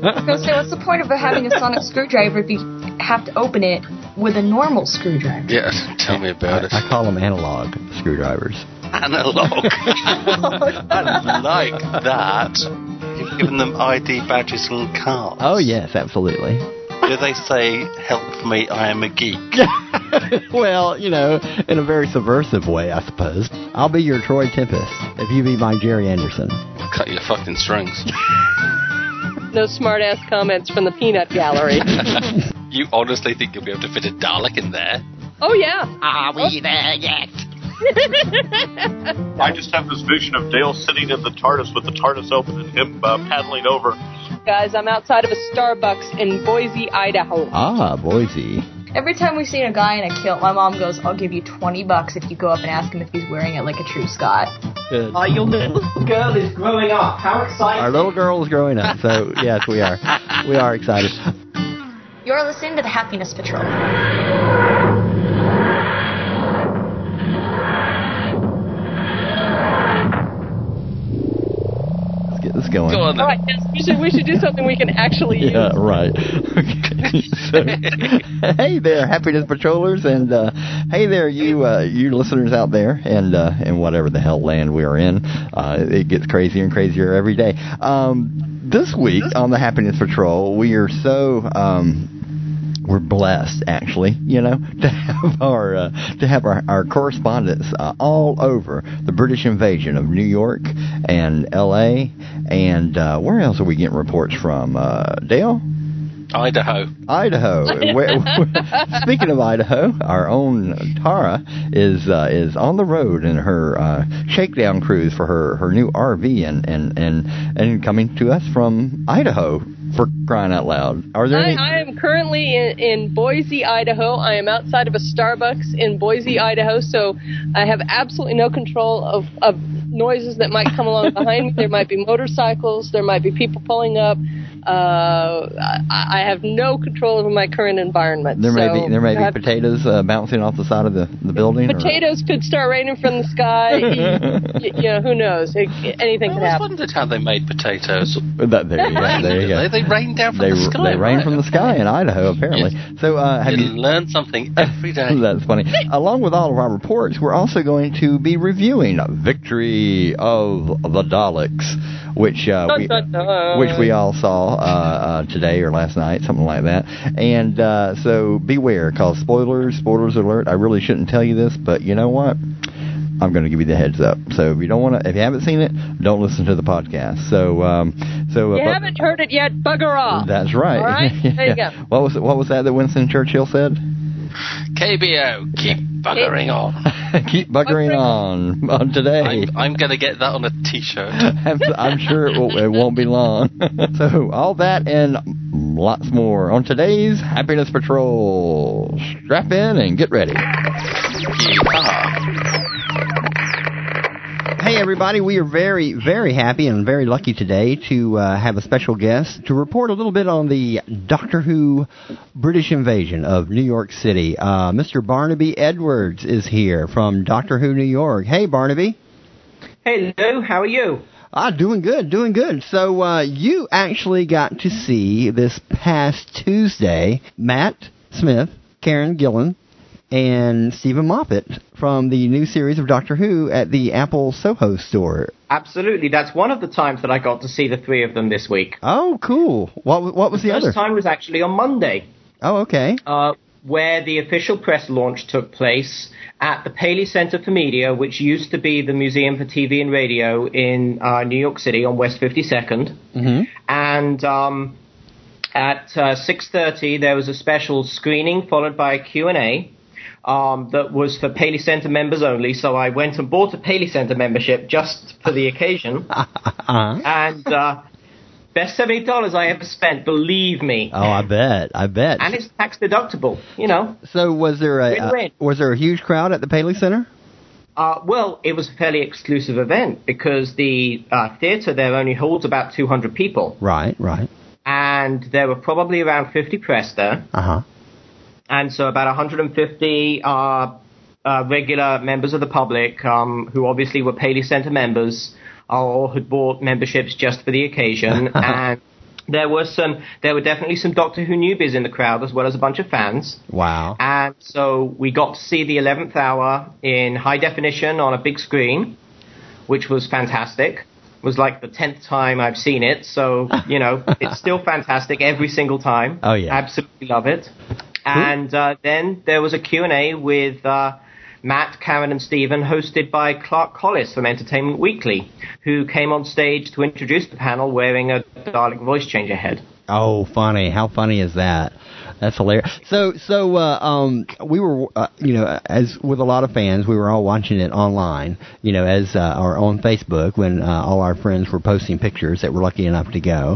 was going to say, what's the point of having a sonic screwdriver if you have to open it with a normal screwdriver? Yeah, tell me about it. I call them analog screwdrivers. Analog. I like that. You've given them ID badges and cards. Oh, yes, absolutely. Do they say, help me, I am a geek? Well, you know, in a very subversive way, I suppose. I'll be your Troy Tempest if you be my Jerry Anderson. Cut your fucking strings. No smart-ass comments from the peanut gallery. You honestly think you'll be able to fit a Dalek in there? Oh, yeah. Are we there yet? I just have this vision of Dale sitting in the TARDIS with the TARDIS open and him paddling over. Guys, I'm outside of a Starbucks in Boise, Idaho. Ah, Boise. Every time we see a guy in a kilt, my mom goes, I'll give you $20 if you go up and ask him if he's wearing it like a true Scot. Good. Your little girl is growing up. How exciting. Our little girl is growing up, so yes, we are. We are excited. You're listening to the Happiness Patrol. Let's get this going. Go on then. All right, yes, we should do something we can actually use. Yeah, right. Okay. So, hey there, Happiness Patrollers, and hey there, you listeners out there, and whatever the hell land we are in. It gets crazier and crazier every day. This week on the Happiness Patrol, we are so we're blessed, actually, to have our correspondents all over the British invasion of New York and L.A. and where else are we getting reports from? Dale? Idaho. Speaking of Idaho, our own Tara is on the road in her shakedown cruise for her new RV and coming to us from Idaho. For crying out loud. Are there any? I am currently in Boise, Idaho. I am outside of a Starbucks in Boise, Idaho, so I have absolutely no control of noises that might come along behind me. There might be motorcycles. There might be people pulling up. I have no control over my current environment. There may be potatoes bouncing off the side of the building. Potatoes could start raining from the sky. Who knows? Anything could happen. I wondered how they made potatoes. There you go. They rain down from the sky. They rain from the sky in Idaho, apparently. Yes. So have you learn something every day? That's funny. Along with all of our reports, we're also going to be reviewing Victory of the Daleks, which we all saw today or last night, something like that. And so beware, because spoilers alert. I really shouldn't tell you this, but you know what? I'm going to give you the heads up. So if you haven't seen it, don't listen to the podcast. So you haven't heard it yet, bugger off. That's right. All right, there you go. What was that Winston Churchill said? KBO, keep buggering on. Keep buggering on today. I'm going to get that on a T-shirt. I'm sure it won't be long. So all that and lots more on today's Happiness Patrol. Strap in and get ready. Hey everybody, we are very, very happy and very lucky today to have a special guest to report a little bit on the Doctor Who British invasion of New York City. Mr. Barnaby Edwards is here from Doctor Who New York. Hey Barnaby. Hello, how are you? Doing good. So you actually got to see this past Tuesday Matt Smith, Karen Gillan, and Stephen Moffat from the new series of Doctor Who at the Apple Soho store. Absolutely. That's one of the times that I got to see the three of them this week. Oh, cool. What was the other? The first time was actually on Monday. Oh, okay. Where the official press launch took place at the Paley Center for Media, which used to be the Museum for TV and Radio in New York City on West 52nd. Mm-hmm. And at 6:30, there was a special screening followed by a Q&A. That was for Paley Center members only, so I went and bought a Paley Center membership just for the occasion. And best $70 I ever spent, believe me. Oh, I bet. And it's tax deductible, So was there a huge crowd at the Paley Center? Well, it was a fairly exclusive event because the theater there only holds about 200 people. Right. And there were probably around 50 press there. Uh-huh. And so about 150 regular members of the public who obviously were Paley Center members or had bought memberships just for the occasion. And there were definitely some Doctor Who newbies in the crowd, as well as a bunch of fans. Wow. And so we got to see the 11th hour in high definition on a big screen, which was fantastic. It was like the 10th time I've seen it, so, it's still fantastic every single time. Oh, yeah. Absolutely love it. And then there was a Q&A with Matt, Karen, and Stephen, hosted by Clark Collis from Entertainment Weekly, who came on stage to introduce the panel wearing a Dalek voice changer head. Oh, funny. How funny is that? That's hilarious. So we were, as with a lot of fans, we were all watching it online, or on Facebook when all our friends were posting pictures that were lucky enough to go,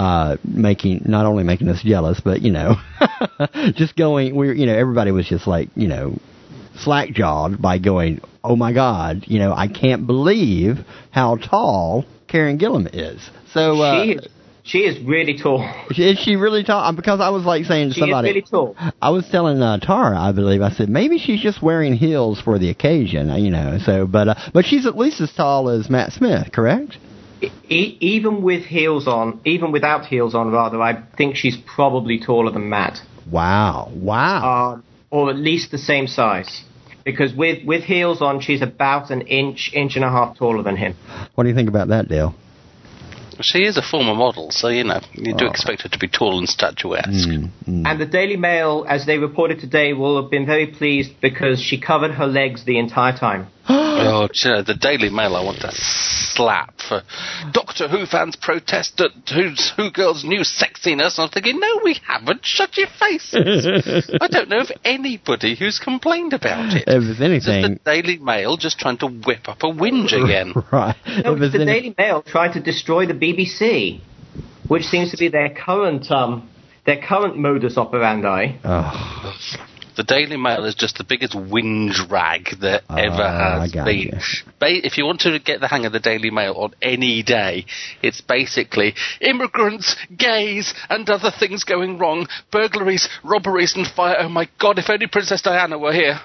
not only making us jealous, but, just going, everybody was just like, slack-jawed by going, oh my God, I can't believe how tall Karen Gillan is. So, She is really tall. Is she really tall? Because I was like saying to somebody. She is really tall. I was telling Tara, I believe, I said maybe she's just wearing heels for the occasion, So, but she's at least as tall as Matt Smith, correct? Even with heels on, even without heels on, rather, I think she's probably taller than Matt. Wow! Or at least the same size. Because with heels on, she's about an inch and a half taller than him. What do you think about that, Dale? She is a former model, so, you do expect her to be tall and statuesque. And the Daily Mail, as they reported today, will have been very pleased because she covered her legs the entire time. The Daily Mail I want to slap for Doctor Who fans protest at Who Girl's new sexiness. I'm thinking, no, we haven't. Shut your faces. I don't know of anybody who's complained about it. If there's anything... It's the Daily Mail just trying to whip up a whinge again. Right. No, the Daily Mail tried to destroy the BBC, which seems to be their current modus operandi. Oh. The Daily Mail is just the biggest whinge rag that ever has been. If you want to get the hang of the Daily Mail on any day, it's basically immigrants, gays, and other things going wrong, burglaries, robberies, and fire. Oh my God, if only Princess Diana were here.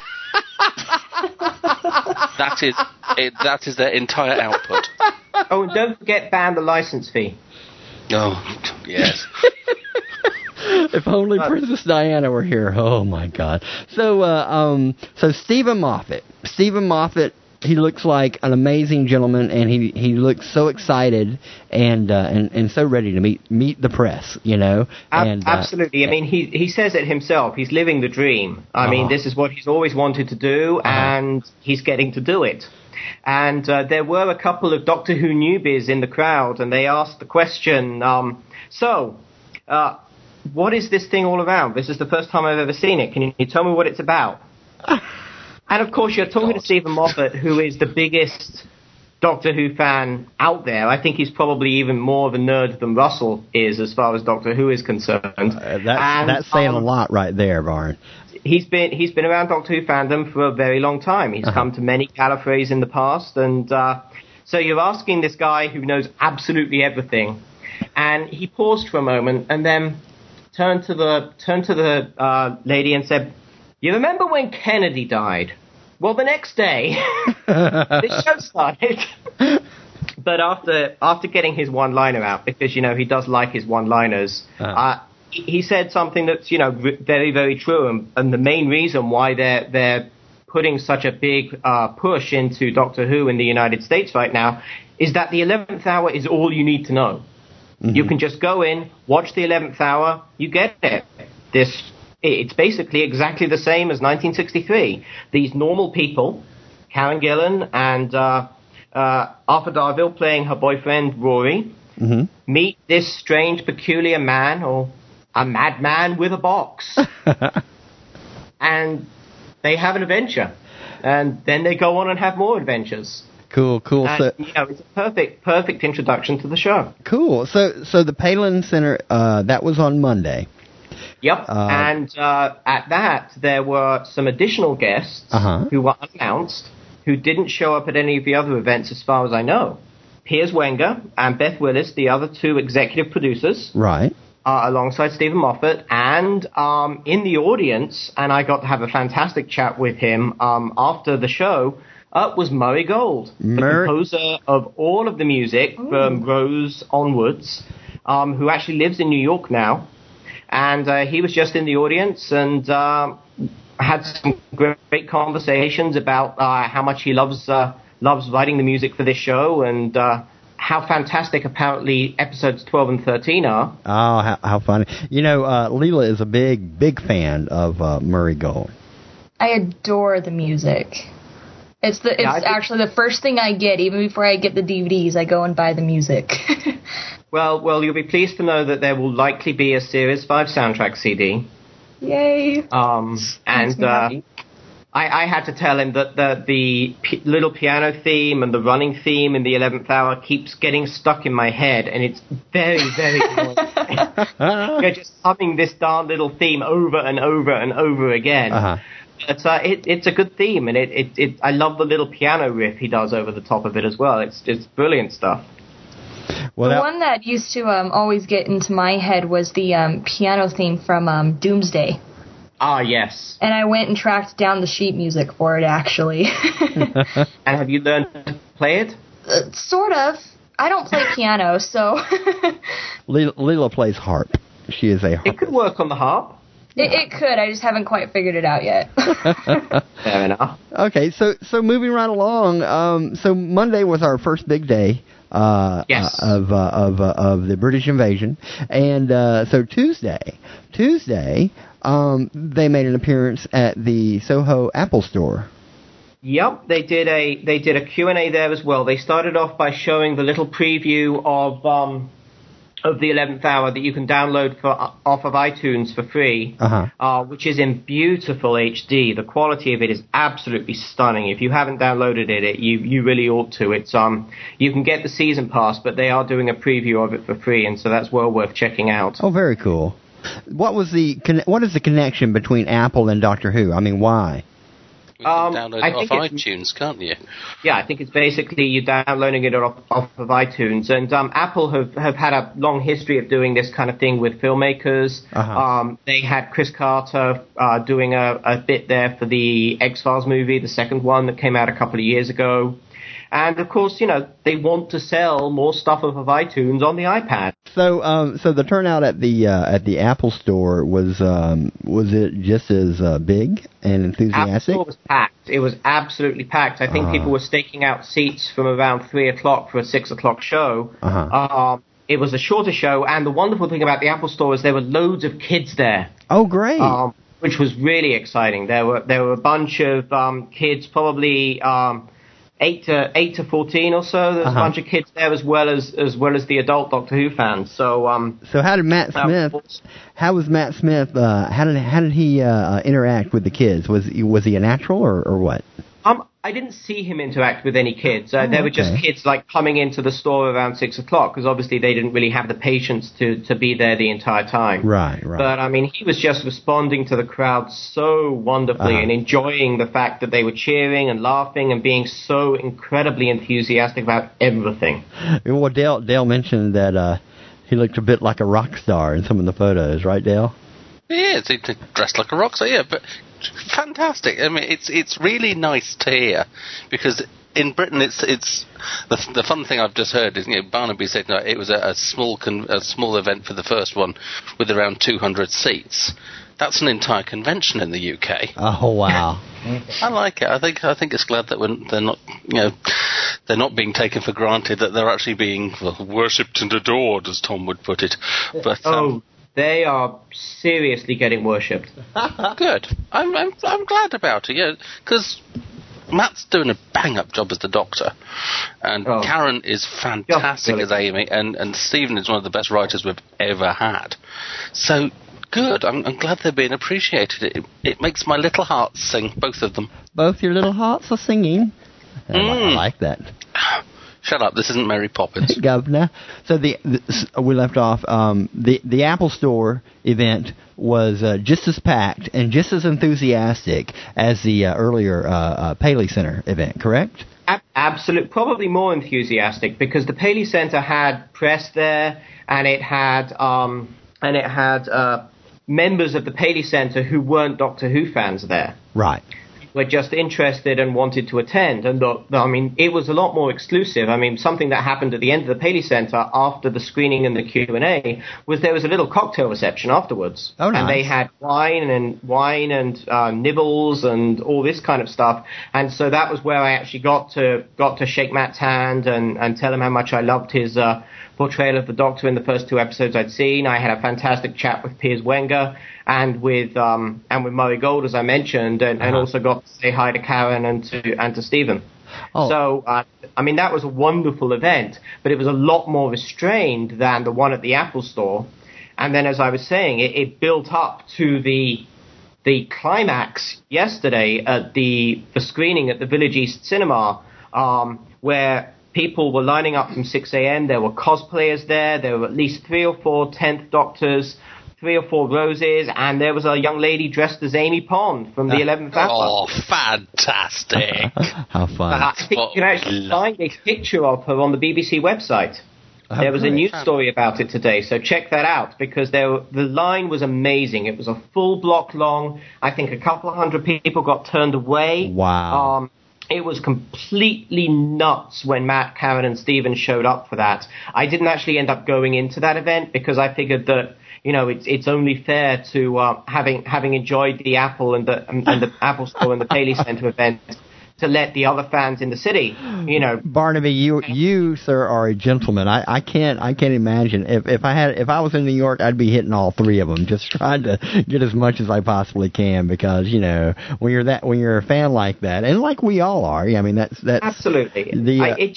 That is their entire output. Oh, and don't forget ban the license fee. Oh, yes. If only Princess Diana were here. Oh my God. So Stephen Moffat. He looks like an amazing gentleman, and he looks so excited and so ready to meet the press. Absolutely. I mean, he says it himself. He's living the dream. I mean, this is what he's always wanted to do, and he's getting to do it. And there were a couple of Doctor Who newbies in the crowd, and they asked the question, what is this thing all about? This is the first time I've ever seen it. Can you tell me what it's about? And of course, you're talking to Stephen Moffat, who is the biggest Doctor Who fan out there. I think he's probably even more of a nerd than Russell is as far as Doctor Who is concerned. That's saying a lot right there, Barn. He's been around Doctor Who fandom for a very long time. He's come to many Gallifreys in the past, and so you're asking this guy who knows absolutely everything, and he paused for a moment and then turned to the lady and said, "You remember when Kennedy died? Well, the next day, this show started." But after getting his one-liner out, because he does like his one-liners, he said something that's very, very true, and the main reason why they're putting such a big push into Doctor Who in the United States right now is that the 11th hour is all you need to know. Mm-hmm. You can just go in, watch the 11th hour, you get it. It's basically exactly the same as 1963. These normal people, Karen Gillan and Arthur Darvill playing her boyfriend Rory, meet this strange, peculiar man, or a madman with a box. And they have an adventure. And then they go on and have more adventures. Cool. And, it's a perfect introduction to the show. Cool. So the Palin Center, that was on Monday. Yep. And at that, there were some additional guests who were unannounced, who didn't show up at any of the other events as far as I know. Piers Wenger and Beth Willis, the other two executive producers. Right. Alongside Stephen Moffat. And in the audience, and I got to have a fantastic chat with him after the show, was Murray Gold, the composer of all of the music from Rose onwards. who actually lives in New York now. And he was just in the audience and had some great conversations about how much he loves writing the music for this show and how fantastic apparently episodes 12 and 13 are. Oh, how funny. You know, Leela is a big fan of Murray Gold. I adore the music. It's actually the first thing I get. Even before I get the DVDs, I go and buy the music. Well, you'll be pleased to know that there will likely be a Series 5 soundtrack CD. Yay. And I had to tell him that the little piano theme and the running theme in the 11th hour keeps getting stuck in my head, and it's very, very annoying. You're just humming this darn little theme over and over and over again. Uh-huh. But it's a good theme, and I love the little piano riff he does over the top of it as well. It's brilliant stuff. Well, the one that used to always get into my head was the piano theme from Doomsday. Ah, yes. And I went and tracked down the sheet music for it, actually. And have you learned to play it? Sort of. I don't play piano, so... Leela plays harp. She is a harp. It could work on the harp. It could. I just haven't quite figured it out yet. Fair enough. Okay, so moving right along. So Monday was our first big day. Yes. Of the British invasion, and so Tuesday, they made an appearance at the Soho Apple Store. Yep, they did a Q&A there as well. They started off by showing the little preview of the 11th hour that you can download off of iTunes for free, which is in beautiful HD. The quality of it is absolutely stunning. If you haven't downloaded it, you really ought to. It's you can get the season pass, but they are doing a preview of it for free, and so that's well worth checking out. Oh, very cool. What is the connection between Apple and Doctor Who? I mean, why? You can download it off iTunes, can't you? Yeah, I think it's basically you downloading it off of iTunes. And Apple have had a long history of doing this kind of thing with filmmakers. They had Chris Carter doing a bit there for the X-Files movie, the second one that came out a couple of years ago. And, of course, they want to sell more stuff off of iTunes on the iPad. So the turnout at the Apple Store was it just as big and enthusiastic? Apple Store was packed. It was absolutely packed. I think people were staking out seats from around 3 o'clock for a 6 o'clock show. It was a shorter show, and the wonderful thing about the Apple Store is there were loads of kids there. Oh, great! Which was really exciting. There were a bunch of kids, probably 8 to 14 or so. There's a bunch of kids there as well as the adult Doctor Who fans. So how did Matt Smith? How was Matt Smith? How did he interact with the kids? Was he a natural or what? I didn't see him interact with any kids. There were just kids like coming into the store around 6 o'clock because obviously they didn't really have the patience to be there the entire time. Right. But I mean, he was just responding to the crowd so wonderfully and enjoying the fact that they were cheering and laughing and being so incredibly enthusiastic about everything. Well, Dale mentioned that he looked a bit like a rock star in some of the photos, right, Dale? Yeah, he dressed like a rock star, yeah, but fantastic. I mean, it's really nice to hear because in Britain, it's the fun thing I've just heard is Barnaby said it was a small event for the first one with around 200 seats. That's an entire convention in the UK. Oh wow! I like it. I think it's glad that they're not being taken for granted that they're actually being worshipped and adored, as Tom would put it. But they are seriously getting worshipped. Good. I'm glad about it. Yeah, because Matt's doing a bang-up job as the Doctor, and Karen is fantastic as Amy, and Stephen is one of the best writers we've ever had. So good. I'm glad they're being appreciated. It makes my little heart sing, both of them. Both your little hearts are singing. I like that. Shut up! This isn't Mary Poppins, Governor. So we left off. The Apple Store event was just as packed and just as enthusiastic as the earlier Paley Center event. Correct? Absolutely, probably more enthusiastic because the Paley Center had press there, and it had members of the Paley Center who weren't Doctor Who fans there. Right. were just interested and wanted to attend. And I mean, it was a lot more exclusive. I mean, something that happened at the end of the Paley Center after the screening and the Q&A was there was a little cocktail reception afterwards. Oh, nice. And they had wine and nibbles and all this kind of stuff. And so that was where I actually got to shake Matt's hand and tell him how much I loved his portrayal of the Doctor in the first 2 episodes I'd seen. I had a fantastic chat with Piers Wenger and with Murray Gold, as I mentioned, and also got to say hi to Karen and to Stephen. Oh. So, I mean, that was a wonderful event, but it was a lot more restrained than the one at the Apple Store. And then, as I was saying, it built up to the climax yesterday at the screening at the Village East Cinema, where people were lining up from 6 a.m. There were cosplayers there. There were at least 3 or 4 10th Doctors, 3 or 4 Roses, and there was a young lady dressed as Amy Pond from the 11th Hour. Oh, fantastic. How fun. I think you can actually find a picture of her on the BBC website. There was a news story about it today, so check that out, because the line was amazing. It was a full block long. I think a couple of hundred people got turned away. Wow. It was completely nuts when Matt, Karen, and Stephen showed up for that. I didn't actually end up going into that event because I figured that, you know, it's only fair to having enjoyed the Apple and the Apple Store and the Paley Center event, to let the other fans in the city, you know. Barnaby, you sir are a gentleman. I can't imagine if I was in New York, I'd be hitting all 3 of them, just trying to get as much as I possibly can, because, you know, when you're a fan like that, and like we all are, I mean, that's absolutely. It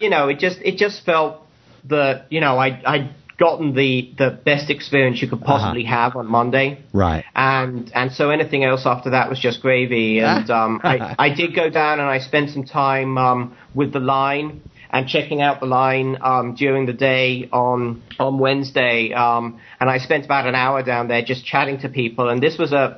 just felt that, you know, I'd gotten the best experience you could possibly have on Monday. Right. And so anything else after that was just gravy. And I did go down and I spent some time with the line and checking out the line during the day on Wednesday. And I spent about an hour down there just chatting to people. And this was a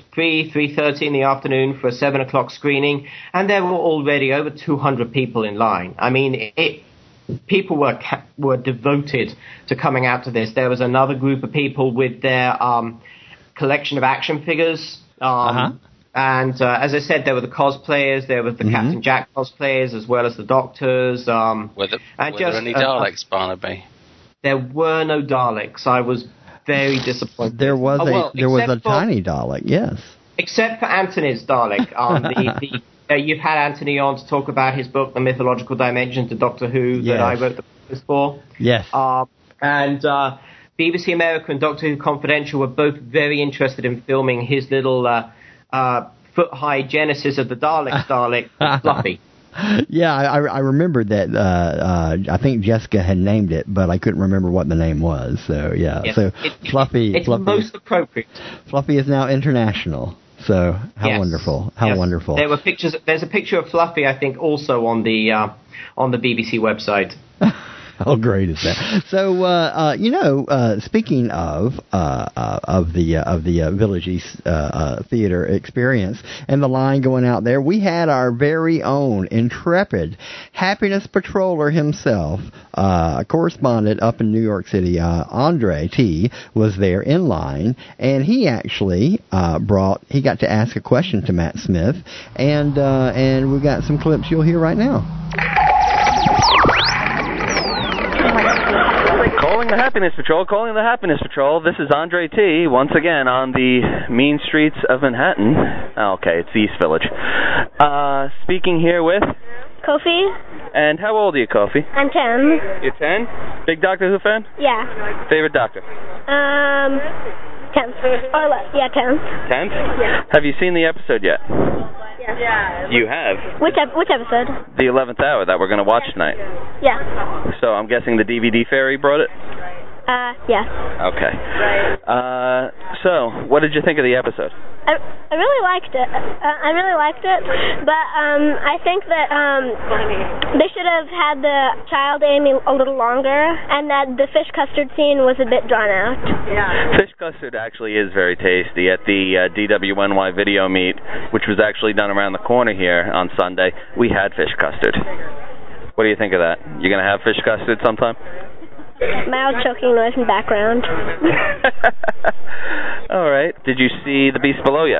3:30 in the afternoon for a 7 o'clock screening. And there were already over 200 people in line. I mean, people were devoted to coming out to this. There was another group of people with their collection of action figures. And as I said, there were the cosplayers, there was the Captain Jack cosplayers, as well as the Doctors. Were there any Daleks, Barnaby? There were no Daleks. I was very disappointed. There was a tiny Dalek, yes. Except for Anthony's Dalek. You've had Anthony on to talk about his book, The Mythological Dimension to Doctor Who, that I wrote the preface for. Yes. And BBC America and Doctor Who Confidential were both very interested in filming his little foot-high genesis of the Dalek, Fluffy. Yeah, I remembered that. I think Jessica had named it, but I couldn't remember what the name was. So, yeah. Yes, so Fluffy. It's most appropriate. Fluffy is now international. So how wonderful! How wonderful! There were pictures. There's a picture of Fluffy, I think, also on the BBC website. How great is that? So, speaking of the Village East theater experience and the line going out there, we had our very own intrepid happiness patroller himself, correspondent up in New York City, Andre T, was there in line, and he actually he got to ask a question to Matt Smith, and we got some clips you'll hear right now. Calling the Happiness Patrol. This is Andre T. once again on the mean streets of Manhattan. Okay, it's the East Village. Speaking here with Kofi. And how old are you, Kofi? I'm 10. You're 10? Big Doctor Who fan? Yeah. Favorite Doctor? 10th. 10th. 10th? Yeah. Have you seen the episode yet? Yeah. You have? Which episode? The 11th Hour that we're going to watch tonight. Yeah. So I'm guessing the DVD fairy brought it? Yeah. Okay. So, what did you think of the episode? I really liked it. But I think that they should have had the child Amy a little longer, and that the fish custard scene was a bit drawn out. Yeah. Fish custard actually is very tasty. At the DWNY video meet, which was actually done around the corner here on Sunday, we had fish custard. What do you think of that? You going to have fish custard sometime? Mild choking noise in the background. All right. Did you see The Beast Below yet?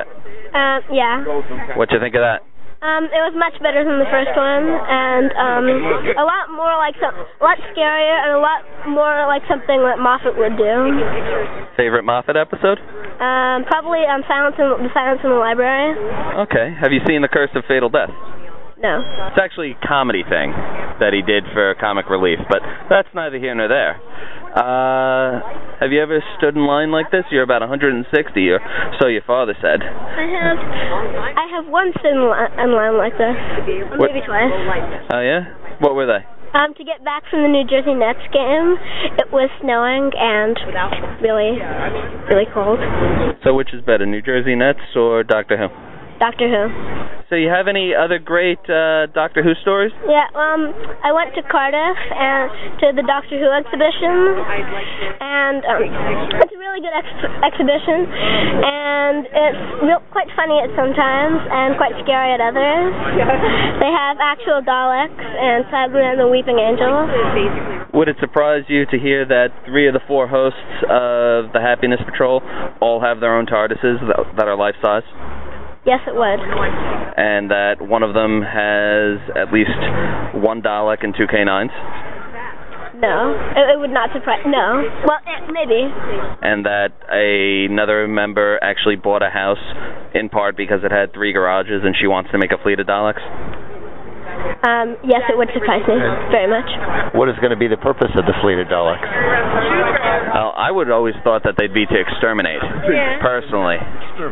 Yeah. What'd you think of that? It was much better than the first one, and a lot more like a lot scarier, and a lot more like something that Moffat would do. Favorite Moffat episode? Probably the Silence in the Library. Okay. Have you seen The Curse of Fatal Death? No. It's actually a comedy thing that he did for comic relief, but that's neither here nor there. Have you ever stood in line like this? You're about 160, or so your father said. I have once stood in line like this, maybe twice. Oh yeah? What were they? To get back from the New Jersey Nets game, it was snowing and really, really cold. So which is better, New Jersey Nets or Doctor Who? Doctor Who. So you have any other great Doctor Who stories? Yeah, I went to Cardiff and to the Doctor Who exhibition, and it's a really good exhibition, and it's quite funny at sometimes and quite scary at others. They have actual Daleks and Cybermen and the Weeping Angel. Would it surprise you to hear that 3 of the 4 hosts of the Happiness Patrol all have their own TARDISes that are life-size? Yes, it would. And that one of them has at least 1 Dalek and 2 K9s? No, it would not surprise. No, well, maybe. And that another member actually bought a house in part because it had 3 garages, and she wants to make a fleet of Daleks? Yes, it would surprise me very much. What is going to be the purpose of the fleet of Daleks? Well, I would always thought that they'd be to exterminate, personally.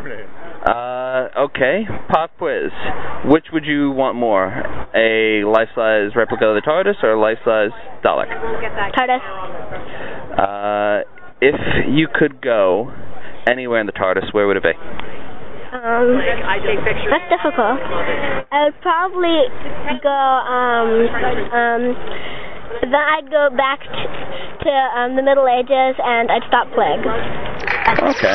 Okay, pop quiz. Which would you want more? A life-size replica of the TARDIS or a life-size Dalek? TARDIS. If you could go anywhere in the TARDIS, where would it be? That's difficult. I would probably go, then I'd go back to the Middle Ages and I'd stop plague. Okay.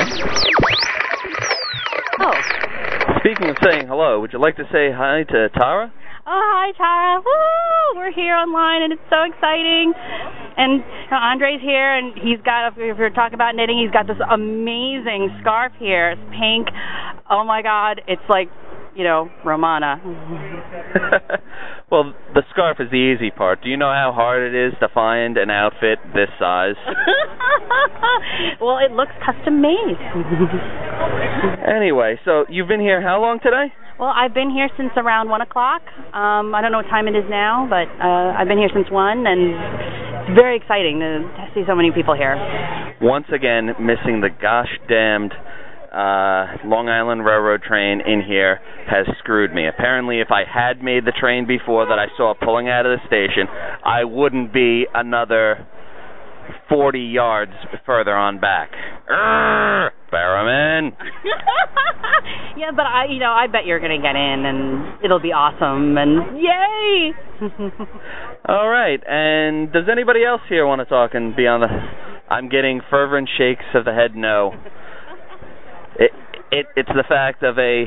Oh. Speaking of saying hello, would you like to say hi to Tara? Oh, hi, Tara. Woo! We're here online, and it's so exciting. And Andre's here, and he's got, if you're talking about knitting, he's got this amazing scarf here. It's pink. Oh, my God. It's like, Romana. Well, the scarf is the easy part. Do you know how hard it is to find an outfit this size? Well, it looks custom made. Anyway, so you've been here how long today? Well, I've been here since around 1 o'clock. I don't know what time it is now, but I've been here since 1, and it's very exciting to see so many people here. Once again, missing the gosh damned Long Island Railroad train in here has screwed me. Apparently, if I had made the train before that I saw pulling out of the station, I wouldn't be another 40 yards further on back. Barrowman. Yeah, but I bet you're going to get in, and it'll be awesome, and yay! All right, and does anybody else here want to talk and be on the... I'm getting fervent shakes of the head no. It's the fact of a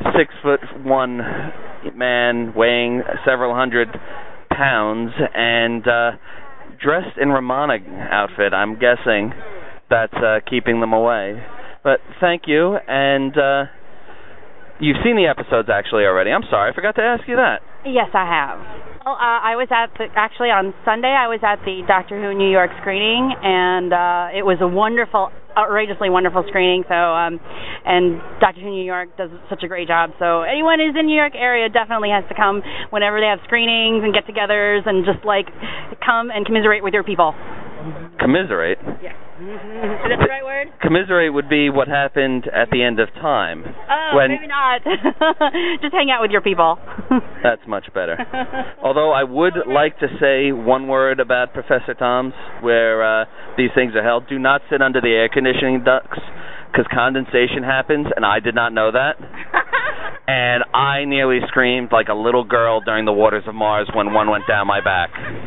6'1" man weighing several hundred pounds and dressed in Romana outfit. I'm guessing that's keeping them away. But thank you, and you've seen the episodes actually already. I'm sorry, I forgot to ask you that. Yes, I have. Well, I was actually on Sunday, I was at the Doctor Who New York screening, and it was a outrageously wonderful screening. So, and Doctor Who New York does such a great job. So anyone who's in New York area definitely has to come whenever they have screenings and get-togethers, and just come and commiserate with your people. Commiserate? Yeah. Is that the right word? Commiserate would be what happened at the end of time. Oh, maybe not. Just hang out with your people. That's much better. Although I would like to say one word about Professor Tom's, where these things are held. Do not sit under the air conditioning ducts, because condensation happens, and I did not know that. And I nearly screamed like a little girl during the waters of Mars when one went down my back.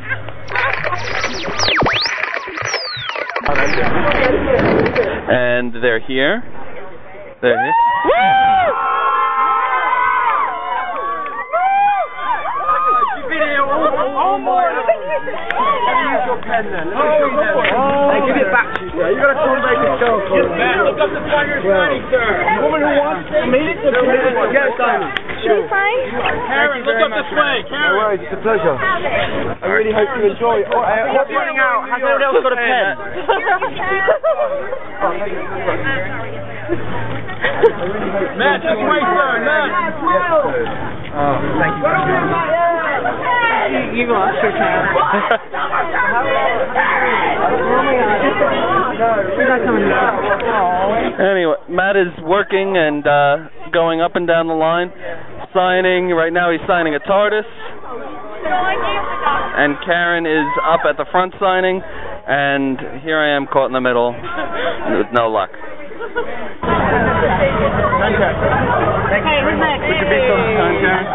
And they're here. They're here. Give it back to you. Yeah, you gotta coordinate the show. Matt, look up the partner signing, sir. Woman who wants to meet it, yes, signing. She's fine. Karen, look up this way. Karen. No worries, it's a pleasure. I really hope you enjoy. What's running out? Has anyone else got a pen? Matt, just wait, sir. Matt. Oh, thank you. You lost your Karen. Anyway, Matt is working and going up and down the line, signing. Right now he's signing a TARDIS. And Karen is up at the front signing, and here I am caught in the middle with no luck. Hey, who's next? Would you be so kind, Karen?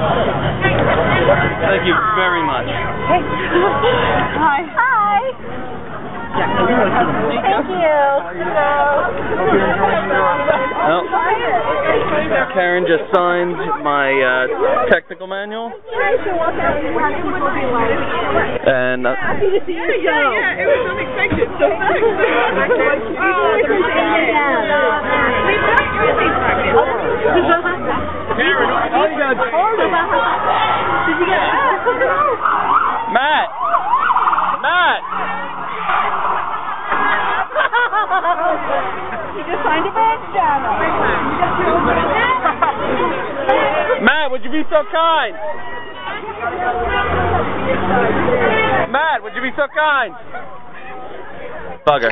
Thank you very much. Hi. Hi. Thank you. Well, Karen just signed my technical manual. And yeah, it was unexpected. So Karen, oh, you got a TARDIS. Did you get Matt! You just signed a band channel. Matt, would you be so kind? Matt, would you be so kind? Bugger.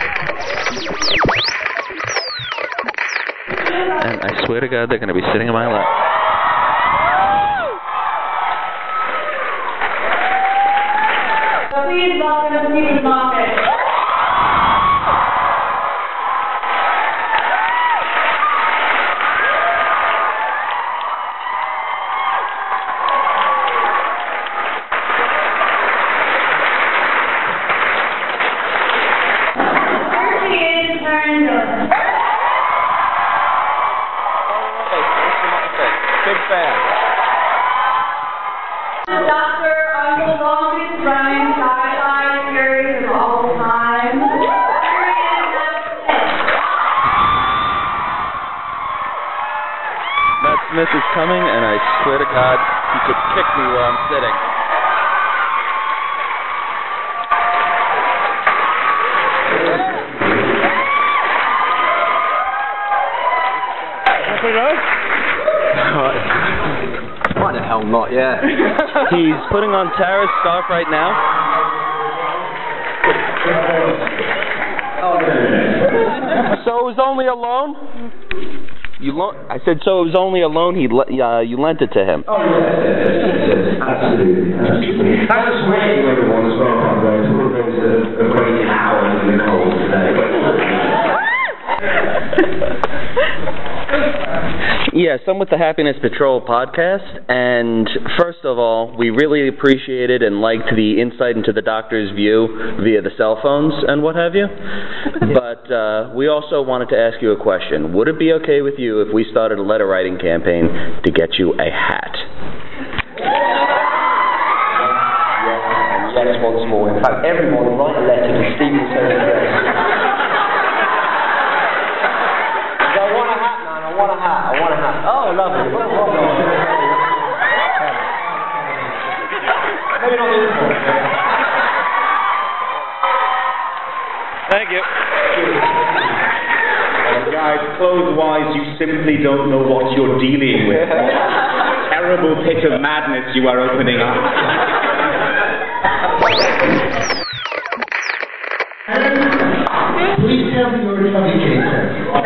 And I swear to God, they're going to be sitting in my lap. Please welcome Stephen Moffat. Smith is coming, and I swear to God, he could kick me where I'm sitting. Why the hell not, yeah. He's putting on Tara's scarf right now. So it was only a loan? I said, so it was only a loan. You lent it to him. Oh yes, absolutely. That's just waiting everyone as well. There's a great hour in the cold today. Yes, I'm with the Happiness Patrol podcast, and first of all, we really appreciated and liked the insight into the doctor's view via the cell phones and what have you. But we also wanted to ask you a question. Would it be okay with you if we started a letter writing campaign to get you a hat? Yes, once more. In fact, everyone write a letter to Stephen Seven's address. I want a hat. Oh, lovely. Maybe not this one. Thank you. Guys, clothes-wise, you simply don't know what you're dealing with. Terrible pit of madness you are opening up. Please tell me your tummy cake.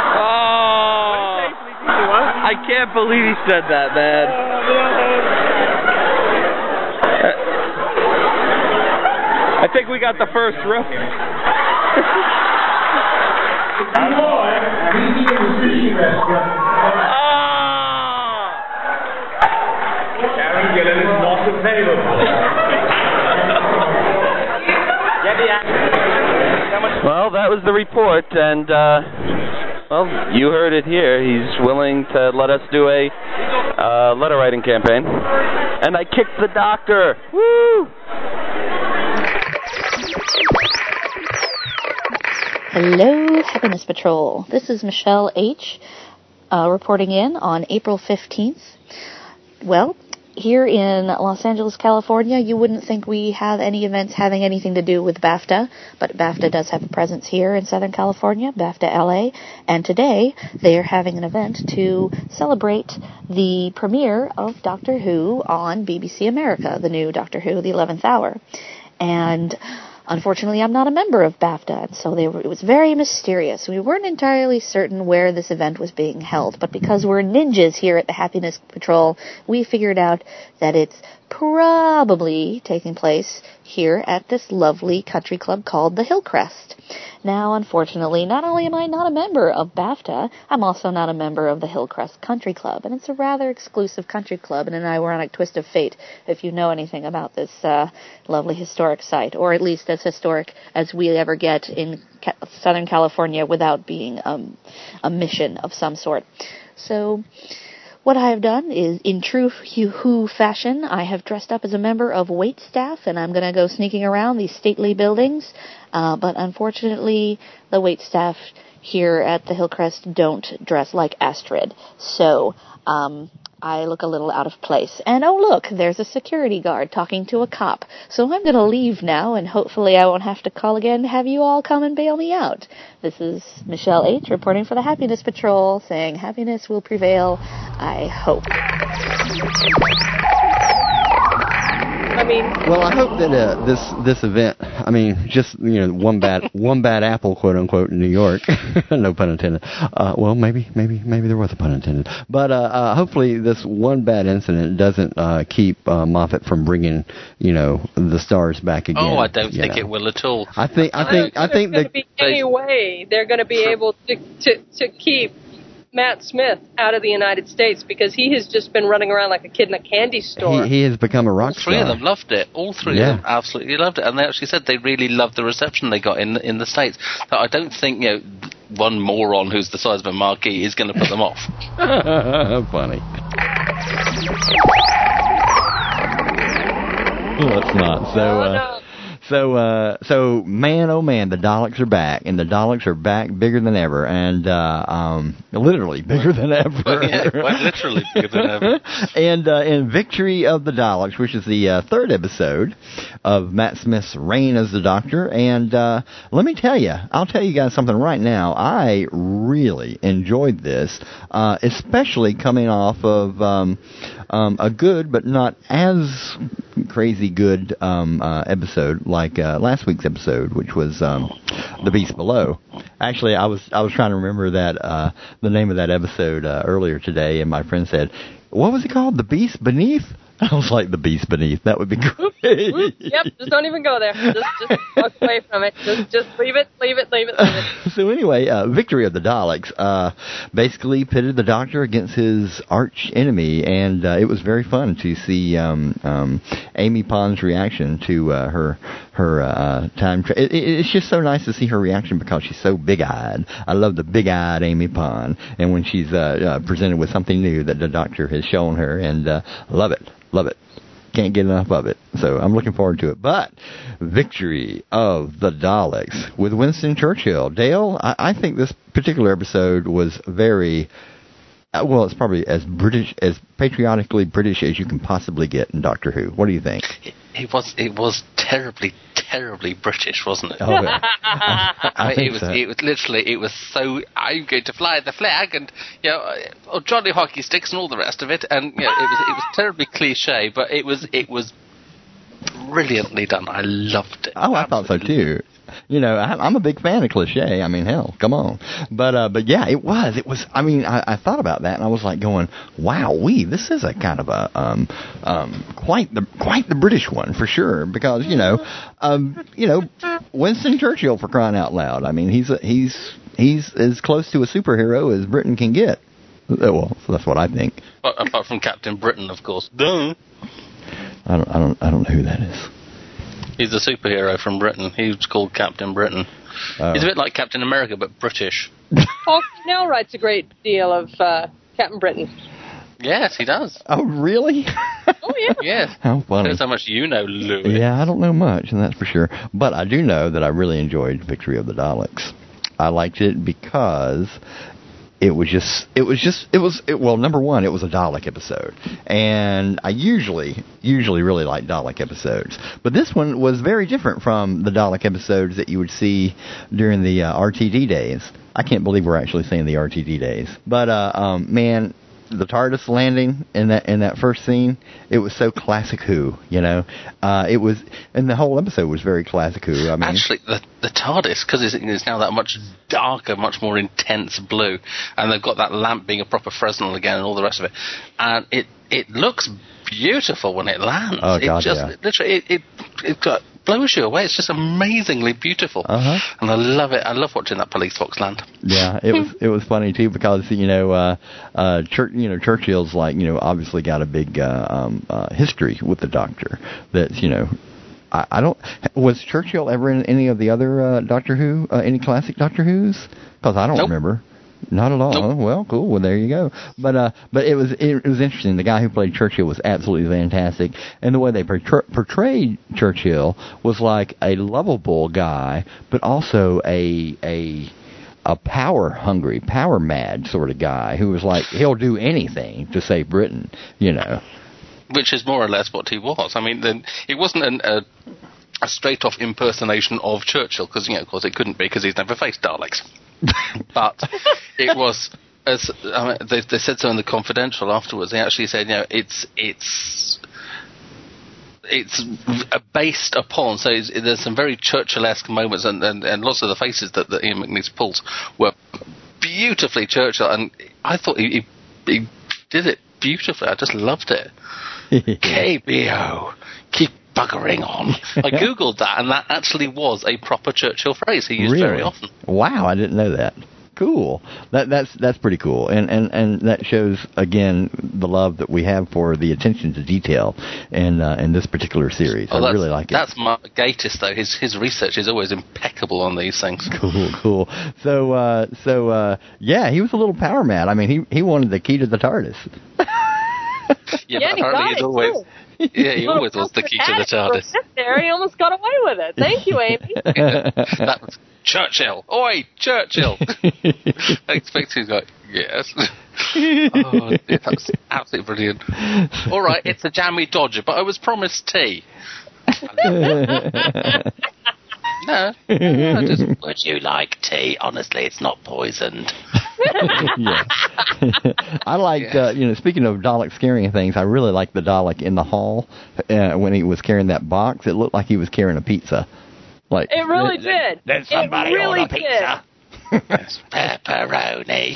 I can't believe he said that, man. I think we got the first row. Karen Gillan is not available. Well, that was the report, and well, you heard it here. He's willing to let us do a letter writing campaign. And I kicked the doctor. Woo! Hello, Happiness Patrol. This is Michelle H. Reporting in on April 15th. Well, here in Los Angeles, California, you wouldn't think we have any events having anything to do with BAFTA, but BAFTA does have a presence here in Southern California, BAFTA LA, and today they are having an event to celebrate the premiere of Doctor Who on BBC America, the new Doctor Who, the 11th Hour. And unfortunately, I'm not a member of BAFTA, and so it was very mysterious. We weren't entirely certain where this event was being held, but because we're ninjas here at the Happiness Patrol, we figured out that it's probably taking place here at this lovely country club called the Hillcrest. Now, unfortunately, not only am I not a member of BAFTA, I'm also not a member of the Hillcrest Country Club, and it's a rather exclusive country club, and an ironic twist of fate if you know anything about this lovely historic site, or at least as historic as we ever get in Southern California without being a mission of some sort. So what I have done is, in true Who fashion, I have dressed up as a member of wait staff, and I'm going to go sneaking around these stately buildings. But unfortunately, the wait staff here at the Hillcrest don't dress like Astrid. So I look a little out of place. And oh look, there's a security guard talking to a cop. So I'm going to leave now, and hopefully I won't have to call again to have you all come and bail me out. This is Michelle H. reporting for the Happiness Patrol, saying happiness will prevail, I hope. Well, I hope that this event, I mean, just one bad apple, quote unquote, in New York, no pun intended. Well, maybe there was a pun intended. But hopefully, this one bad incident doesn't keep Moffat from bringing the stars back again. Oh, I don't think it will at all. I think that any way they're going to be able to keep Matt Smith out of the United States, because he has just been running around like a kid in a candy store. He has become a rock star. All three of them loved it. All three of them absolutely loved it. And they actually said they really loved the reception they got in the States. But I don't think, one moron who's the size of a marquee is going to put them off. Funny. Let's not. So man, oh man, the Daleks are back, and the Daleks are back bigger than ever, and literally bigger than ever. Quite literally bigger than ever. And in Victory of the Daleks, which is the third episode of Matt Smith's reign as the Doctor, and let me tell you, I'll tell you guys something right now. I really enjoyed this, especially coming off of a good but not as crazy good episode like last week's episode, which was The Beast Below. Actually, I was trying to remember that the name of that episode earlier today, and my friend said, "What was it called? The Beast Beneath?" I was like, The Beast Beneath. That would be great. Yep, just don't even go there. Just walk away from it. Just leave it. So anyway, Victory of the Daleks basically pitted the Doctor against his arch enemy, and it was very fun to see Amy Pond's reaction to her time. It's just so nice to see her reaction, because she's so big-eyed. I love the big-eyed Amy Pond, and when she's presented with something new that the Doctor has shown her, and love it. Love it. Can't get enough of it. So I'm looking forward to it. But Victory of the Daleks with Winston Churchill. Dale, I think this particular episode was very... well, it's probably as British, as patriotically British as you can possibly get in Doctor Who. What do you think? It was terribly British, wasn't it? Oh, yeah. I think so. It was so, I'm going to fly the flag, and Johnny Hockey Sticks and all the rest of it, and it was terribly cliche, but it was brilliantly done. I loved it. Oh, I thought so too. I'm a big fan of cliche. I mean, hell, come on. But yeah, it was. I mean, I thought about that, and I was like going, wow, this is a kind of a quite the British one for sure, because Winston Churchill, for crying out loud. I mean, he's as close to a superhero as Britain can get. Well, so that's what I think. Apart from Captain Britain, of course. Duh. I don't know who that is. He's a superhero from Britain. He's called Captain Britain. Oh. He's a bit like Captain America, but British. Paul Cornell writes a great deal of Captain Britain. Yes, he does. Oh, really? Oh, yeah. Yes. How funny. That's how much you know, Louis. Yeah, I don't know much, and that's for sure. But I do know that I really enjoyed Victory of the Daleks. I liked it because well, number one, it was a Dalek episode, and I usually really like Dalek episodes, but this one was very different from the Dalek episodes that you would see during the RTD days. I can't believe we're actually saying the RTD days, but man, the TARDIS landing in that first scene, it was so classic Who, it was, and the whole episode was very classic Who. I mean, actually, the TARDIS, because it's now that much darker, much more intense blue, and they've got that lamp being a proper Fresnel again, and all the rest of it, and it looks beautiful when it lands. Oh God, literally, it blows you away. It's just amazingly beautiful, and I love it. I love watching that police box land. Yeah, it was funny too because Churchill's obviously got a big history with the Doctor. That's I don't. Was Churchill ever in any of the other Doctor Who, any classic Doctor Who's? Because I don't remember. Not at all. Nope. Oh, well, cool. Well, there you go. But it was interesting. The guy who played Churchill was absolutely fantastic, and the way they portrayed Churchill was like a lovable guy, but also a power hungry, power mad sort of guy who was like he'll do anything to save Britain. Which is more or less what he was. I mean, it wasn't a straight-off impersonation of Churchill, because, of course, it couldn't be, because he's never faced Daleks. But it was, as they said so in the Confidential afterwards. They actually said, it's based upon. So there's some very Churchill-esque moments, and lots of the faces that Ian McNeice pulls were beautifully Churchill, and I thought he did it beautifully. I just loved it. KBO, keep buggering on. I googled that, and that actually was a proper Churchill phrase he used very often. Wow, I didn't know that. Cool. That's pretty cool, and that shows again the love that we have for the attention to detail in this particular series. I really like it. That's Mark Gatiss, though. His research is always impeccable on these things. Cool. So yeah, he was a little power mad. I mean, he wanted the key to the TARDIS. Yeah, but apparently he's always. Yeah, he always was the key to the TARDIS. There, he almost got away with it. Thank you, Amy. That was Churchill. Oi, Churchill. I expect he's like, yes. Oh, dear, that was absolutely brilliant. All right, it's a jammy dodger, but I was promised tea. No, would you like tea? Honestly, it's not poisoned. Yeah. I liked, speaking of Dalek scaring things, I really liked the Dalek in the hall when he was carrying that box. It looked like he was carrying a pizza. It really did. Did somebody order pizza? Yes. Pepperoni.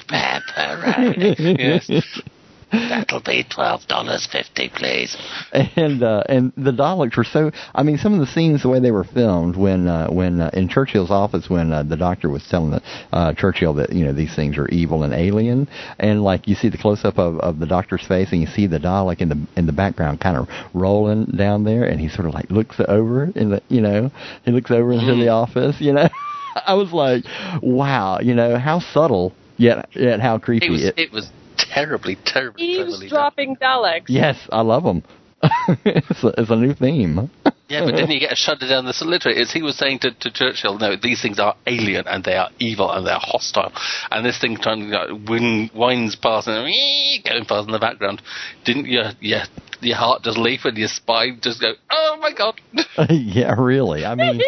Yes. That'll be $12.50, please. And the Daleks were so. I mean, some of the scenes, the way they were filmed, when in Churchill's office, when the Doctor was telling Churchill that these things are evil and alien, and you see the close up of the Doctor's face, and you see the Dalek in the background, kind of rolling down there, and he sort of looks over he looks over into the office. I was like, wow, how subtle yet how creepy it was. Terribly eavesdropping Daleks. Yes, I love them. It's a new theme. Yeah, but didn't he get a shudder down the literally? As he was saying to Churchill, no, these things are alien and they are evil and they are hostile. And this thing trying to winds past and going past in the background. Didn't your heart just leap and your spine just go, oh my God? Yeah, really. I mean,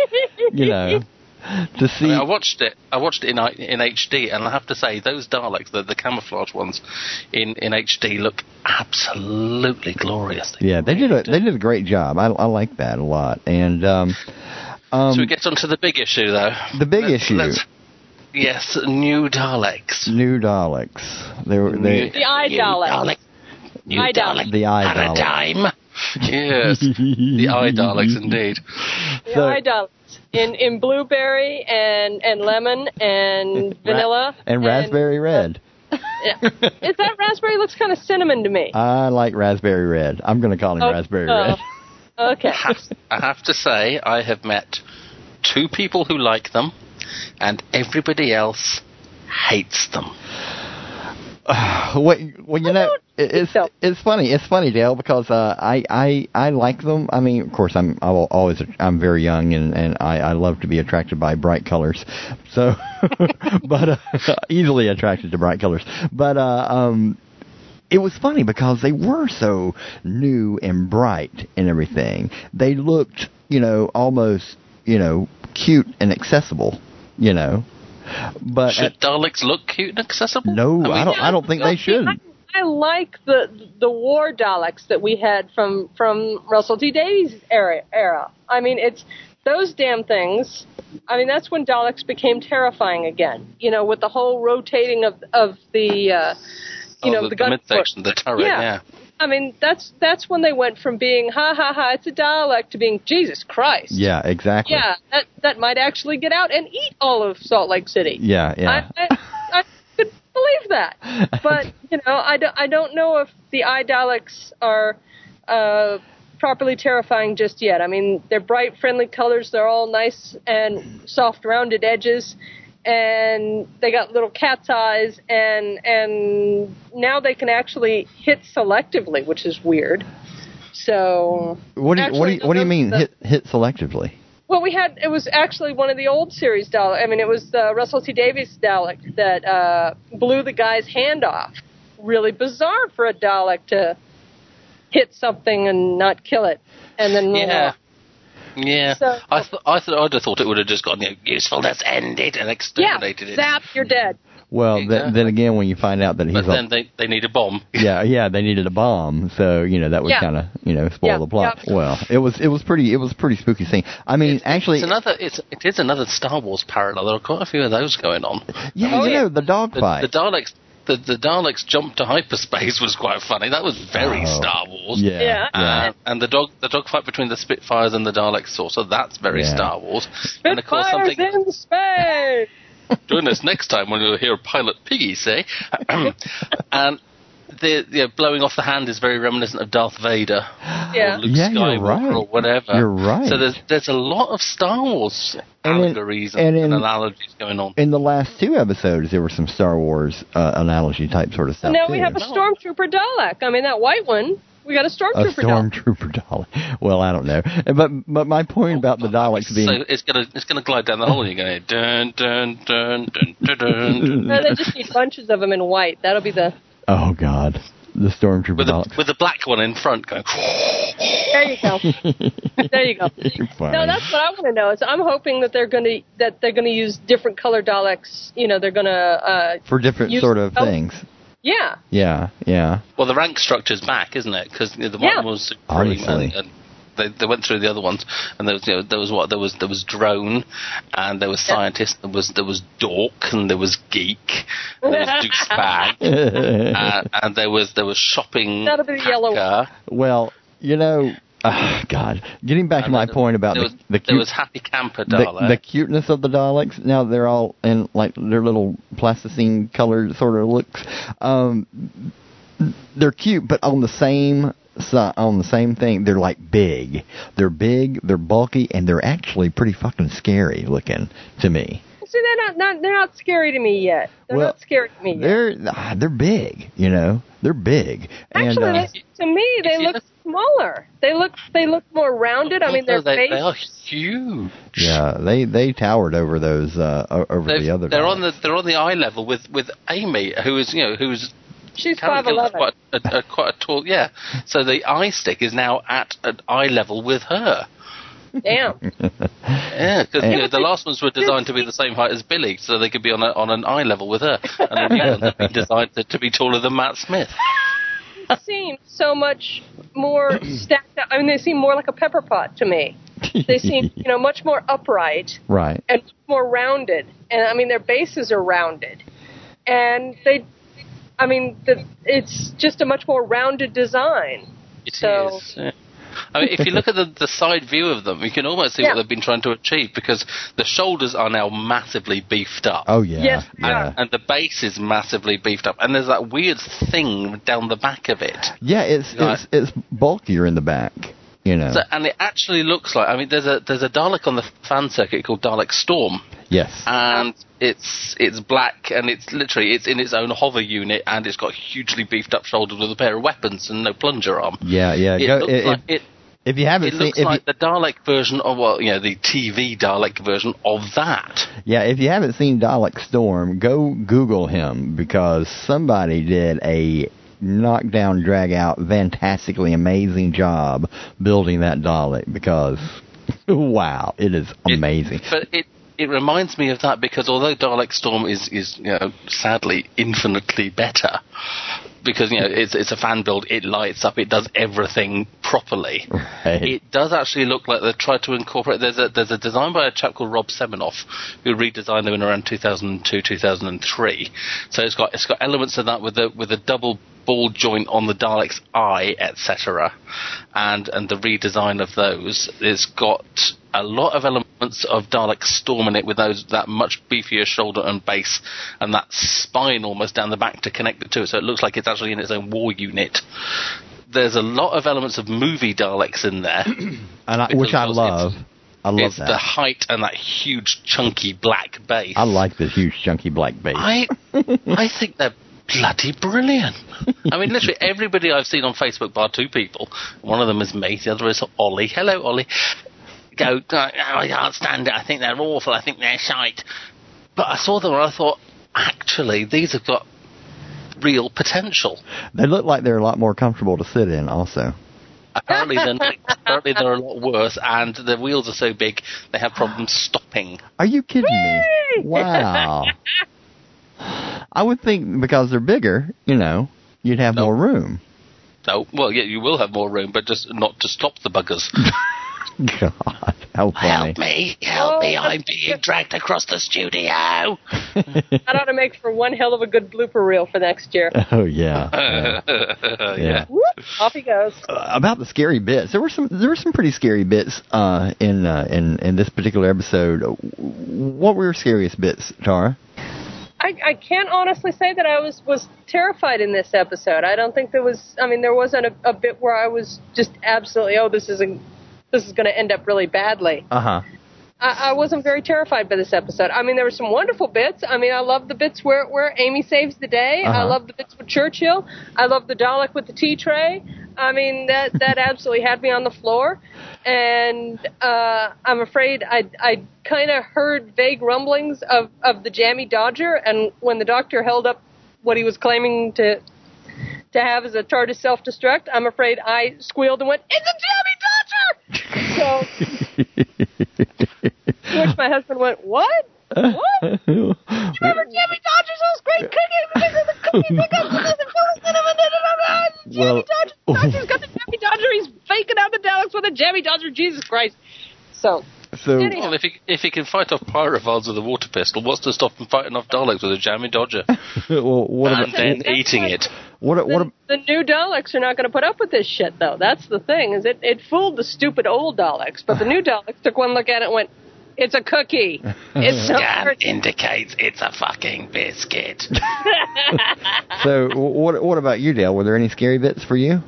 to see. I watched it in HD, and I have to say those Daleks, the camouflage ones, in HD look absolutely glorious. They did a great job. I like that a lot. And so we get on to the big issue, though. The big issue. Yes, new Daleks. New Daleks. The eye Daleks. New Dalek. The eye Dalek. Paradigm. Yes, the eye Daleks indeed. The eye Daleks. In blueberry and lemon and vanilla. And raspberry red. Yeah. Is that raspberry? Looks kind of cinnamon to me. I like raspberry red. I'm going to call him raspberry red. Okay. I have to say, I have met 2 people who like them, and everybody else hates them. Well, you know, it's funny. It's funny, Dale, because I like them. I mean, of course, I'm very young, and I love to be attracted by bright colors. So, but easily attracted to bright colors. But it was funny because they were so new and bright and everything. They looked, almost, cute and accessible, But should Daleks look cute and accessible? No, I don't think they should. I like the war Daleks that we had from Russell T Davies' era. I mean, it's those damn things. I mean, that's when Daleks became terrifying again. With the whole rotating of the the gun midsection, the turret. Yeah. I mean, that's when they went from being ha ha ha, it's a Dalek, to being Jesus Christ. Yeah, exactly. Yeah, that might actually get out and eat all of Salt Lake City. Yeah. I could believe that, but I don't know if the Daleks are properly terrifying just yet. I mean, they're bright, friendly colors. They're all nice and soft, rounded edges. And they got little cat's eyes, and now they can actually hit selectively, which is weird. So what do you mean hit selectively? Well, it was actually one of the old series Dalek. I mean, it was Russell T Davies Dalek that blew the guy's hand off. Really bizarre for a Dalek to hit something and not kill it, and then Yeah, so, I'd have thought it would have just gone, usefulness ended and exterminated it. Zap, you're dead. Well, then again, when you find out that he's... But then they need a bomb. Yeah, they needed a bomb, so, that would kind of, spoil the plot. Yeah. Well, it was pretty spooky scene. I mean, actually... It is another Star Wars parallel. There are quite a few of those going on. Yeah, the dogfight. The Daleks... The Daleks' jump to hyperspace was quite funny. That was very Star Wars. Yeah. And the dogfight between the Spitfires and the Daleks also, that's very Star Wars. Spitfires and of course, in space! Join us next time when you'll hear Pilot Piggy say. And the blowing off the hand is very reminiscent of Darth Vader. Yeah. Or Luke Skywalker or whatever. You're right. So there's a lot of Star Wars allegories and analogies going on. In the last 2 episodes, there were some Star Wars analogy type sort of stuff. Now we have a Stormtrooper Dalek. I mean, that white one. We got a Stormtrooper Dalek. Well, I don't know. But my point about the Daleks being... So it's gonna glide down the hole and you're going dun dun dun dun dun dun. No, they just need bunches of them in white. That'll be the... Oh, God. The Stormtrooper Daleks. With the black one in front going... There you go. There you go. No, that's what I want to know. Is I'm hoping that they're going to use different color Daleks. They're going to... for different sort of things. Yeah. Yeah. Well, the rank structure's back, isn't it? Because the one was supreme, and they went through the other ones, and there was drone, and there was scientist, there was dork, and there was geek, and there was douchebag, and there was shopping. That'll be the yellow. Well, God. Getting back to my point about there was happy camper Dalek. The cuteness of the Daleks. Now they're all in their little plasticine colored sort of looks. They're cute, but on the same thing, they're big. They're big, they're bulky, and they're actually pretty fucking scary looking to me. See, they're not scary to me yet. They're not scary to me yet. They're big, They're big. Actually, to me, they look smaller. They look more rounded. I mean, they are huge. Yeah, they towered over those the other. They're on the eye level with Amy, who's she's 5'11". Quite a tall. Yeah. So the eye stick is now at an eye level with her. Damn. Yeah, because the last ones were designed to be the same height as Billy, so they could be on an eye level with her, and the new ones have been designed to be taller than Matt Smith. They seem so much more stacked up. I mean, they seem more like a pepper pot to me. They seem, much more upright, right, and more rounded. And I mean, their bases are rounded, and it's just a much more rounded design. It is. Yeah. I mean, if you look at the side view of them, you can almost see what they've been trying to achieve, because the shoulders are now massively beefed up. Oh, yeah. Yes, and the base is massively beefed up. And there's that weird thing down the back of it. Yeah, it's bulkier in the back. you know. So, and it actually looks like, I mean, there's a Dalek on the fan circuit called Dalek Storm. Yes. And it's black, and it's in its own hover unit, and it's got hugely beefed up shoulders with a pair of weapons and no plunger arm. Yeah. If you haven't it looks seen, like the Dalek version of, the TV Dalek version of that. Yeah, if you haven't seen Dalek Storm, go Google him, because somebody did a knockdown, drag out, fantastically amazing job building that Dalek, because wow, it is amazing. It reminds me of that, because although Dalek Storm is sadly infinitely better, because it's a fan build, it lights up, it does everything properly. Right. It does actually look like they've tried to incorporate. There's a design by a chap called Rob Semenoff, who redesigned them in around 2002, 2003. So it's got elements of that with a double ball joint on the Dalek's eye, etc. And the redesign of those. It's got a lot of elements of Dalek Storm in it, with that much beefier shoulder and base, and that spine almost down the back to connect the two, so it looks like it's actually in its own war unit. There's a lot of elements of movie Daleks in there, which I love. I love it's that. The height and that huge chunky black base. I like this huge chunky black base. I think they're bloody brilliant. I mean, literally everybody I've seen on Facebook, bar two people, one of them is me, the other is Ollie. Hello, Ollie. Go, I can't stand it, I think they're awful, I think they're shite. But I saw them and I thought, actually, these have got real potential. They look like they're a lot more comfortable to sit in also. Apparently they're a lot worse, and the wheels are so big they have problems stopping. Are you kidding me? Wow. I would think because they're bigger, you'd have more room. No, well, yeah, you will have more room, but just not to stop the buggers. God, how funny. Help me, I'm being dragged across the studio. That ought to make for one hell of a good blooper reel for next year. Oh, yeah. Yeah. Whoop, off he goes. About the scary bits, there were some pretty scary bits in this particular episode. What were your scariest bits, Tara? I can't honestly say that I was terrified in this episode. I don't think there wasn't a bit where I was just absolutely, this is going to end up really badly. Uh-huh. I wasn't very terrified by this episode. I mean, there were some wonderful bits. I mean, I love the bits where Amy saves the day. Uh-huh. I love the bits with Churchill. I love the Dalek with the tea tray. I mean, that absolutely had me on the floor. And I'm afraid I kind of heard vague rumblings of the Jammy Dodger. And when the Doctor held up what he was claiming to have as a TARDIS self-destruct, I'm afraid I squealed and went, "It's a Jammy Dodger!" So, which my husband went, "What? What? Remember Jammy Dodger's those great cookies because of the cookie pickups and the cinnamon and Jammy Dodger. The Doctor's got the Jammy Dodger. He's faking out the Daleks with a Jammy Dodger. Jesus Christ!" So well, if he can fight off pyrophiles with a water pistol, what's to stop him fighting off Daleks with a Jammy Dodger? Then eating it? The new Daleks are not going to put up with this shit, though. That's the thing. Is it fooled the stupid old Daleks, but the new Daleks took one look at it and went, "It's a cookie. It's Scan indicates it's a fucking biscuit." So, what about you, Dale? Were there any scary bits for you?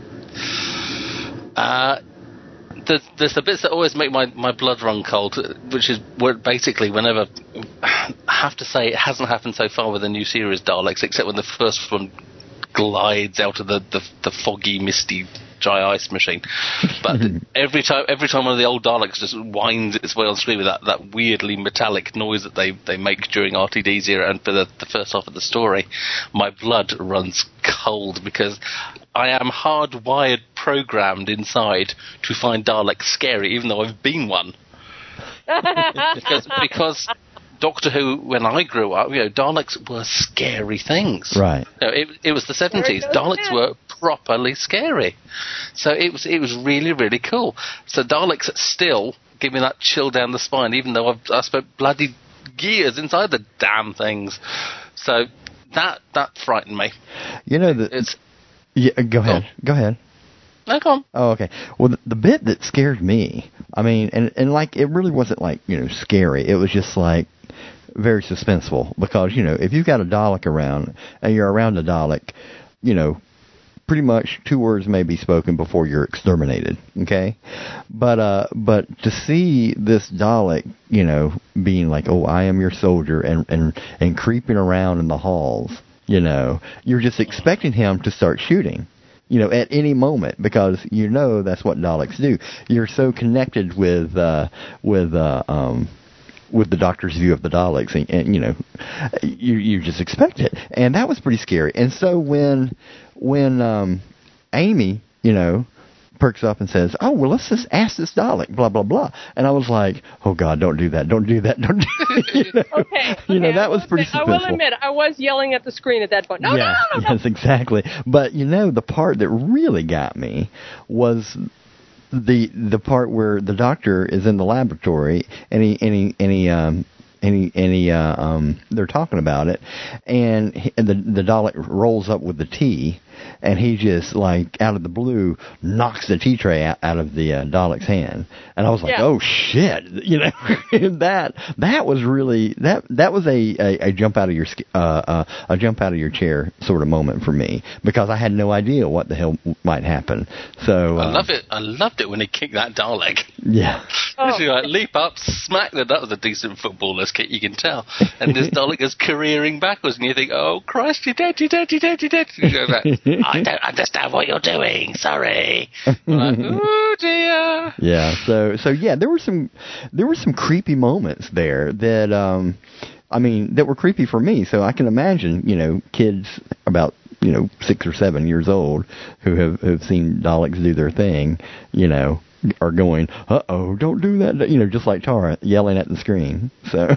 There's the bits that always make my blood run cold, which is where basically whenever, I have to say, it hasn't happened so far with the new series Daleks, except when the first one glides out of the foggy, misty, dry ice machine. But every time one of the old Daleks just winds its way on screen with that weirdly metallic noise that they make during RTD's era and for the first half of the story, my blood runs cold, because I am hardwired, programmed inside to find Daleks scary, even though I've been one. because Doctor Who, when I grew up, Daleks were scary things. Right. It was the 70s. Daleks were properly scary. So it was really, really cool. So Daleks still give me that chill down the spine, even though I've spent bloody years inside the damn things. So that frightened me. Go ahead. Go ahead. No, go on. Oh, okay. Well, the bit that scared me, I mean, and like, it really wasn't like, scary. It was just like very suspenseful, because, if you've got a Dalek around and you're around a Dalek, pretty much 2 words may be spoken before you're exterminated. Okay, but to see this Dalek, being like, oh, I am your soldier, and creeping around in the halls, you're just expecting him to start shooting. At any moment, because that's what Daleks do. You're so connected with the Doctor's view of the Daleks, and you just expect it, and that was pretty scary. And so when Amy, perks up and says, "Oh, well, let's just ask this Dalek, blah blah blah," and I was like, "Oh God, don't do that, don't do that, don't do that." Okay. That was pretty suspenseful. I will admit, I was yelling at the screen at that point. No. Yes, exactly. But the part that really got me was the part where the Doctor is in the laboratory and they're talking about it, and the Dalek rolls up with the tea, and he just, like, out of the blue, knocks the tea tray out of the Dalek's hand, and I was like, oh shit, that was really that was a jump out of your a jump out of your chair sort of moment for me, because I had no idea what the hell might happen. So I loved it when he kicked that Dalek. Yeah. Like, leap up, smack that was a decent footballer's kick, you can tell. And this Dalek is careering backwards, and you think, oh Christ, you're dead. You go back, I don't understand what you're doing, sorry. Like, oh dear. Yeah, so yeah, there were some creepy moments there that that were creepy for me. So I can imagine, kids about 6 or 7 years old who have seen Daleks do their thing, are going, uh-oh, don't do that, just like Tara yelling at the screen. So